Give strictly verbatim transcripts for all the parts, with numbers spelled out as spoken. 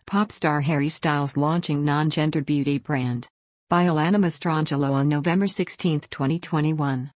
Pop star Harry Styles launching non-gendered beauty brand. By Alana Mastrangelo on November sixteenth, twenty twenty-one.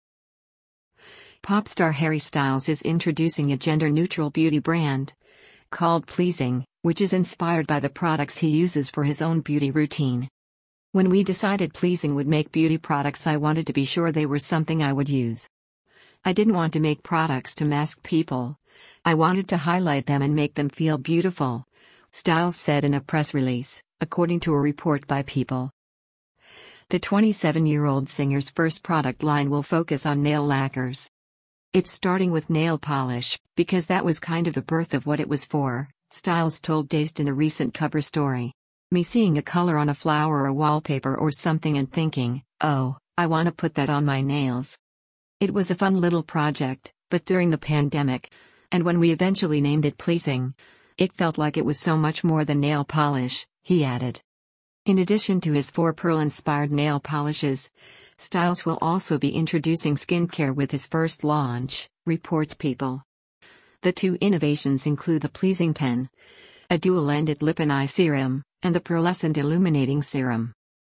Pop star Harry Styles is introducing a gender-neutral beauty brand called Pleasing, which is inspired by the products he uses for his own beauty routine. When we decided Pleasing would make beauty products, I wanted to be sure they were something I would use. I didn't want to make products to mask people. I wanted to highlight them and make them feel beautiful, Styles said in a press release, according to a report by People. The twenty-seven-year-old singer's first product line will focus on nail lacquers. It's starting with nail polish, because that was kind of the birth of what it was for, Styles told Dazed in a recent cover story. Me seeing a color on a flower or wallpaper or something and thinking, oh, I want to put that on my nails. It was a fun little project, but during the pandemic, and when we eventually named it Pleasing, it felt like it was so much more than nail polish, he added. In addition to his four pearl-inspired nail polishes, Styles will also be introducing skincare with his first launch, reports People. The two innovations include the Pleasing Pen, a dual-ended lip and eye serum, and the Pearlescent Illuminating Serum.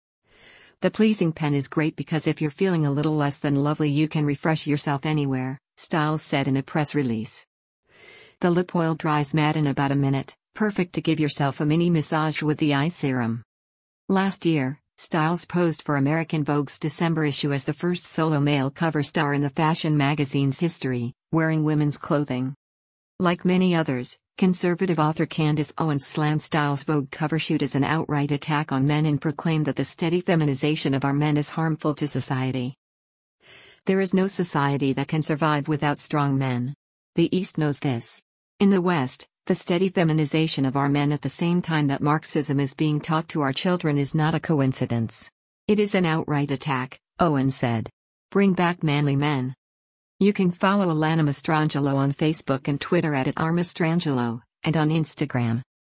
The Pleasing Pen is great because if you're feeling a little less than lovely, you can refresh yourself anywhere, Styles said in a press release. The lip oil dries matte in about a minute, perfect to give yourself a mini massage with the eye serum. Last year, Styles posed for American Vogue's December issue as the first solo male cover star in the fashion magazine's history, wearing women's clothing. Like many others, conservative author Candace Owens slammed Styles' Vogue cover shoot as an outright attack on men and proclaimed that the steady feminization of our men is harmful to society. There is no society that can survive without strong men. The East knows this. In the West, the steady feminization of our men at the same time that Marxism is being taught to our children is not a coincidence. It is an outright attack, Owens said. Bring back manly men. You can follow Alana Mastrangelo on Facebook and Twitter at, at r mastrangelo, and on Instagram.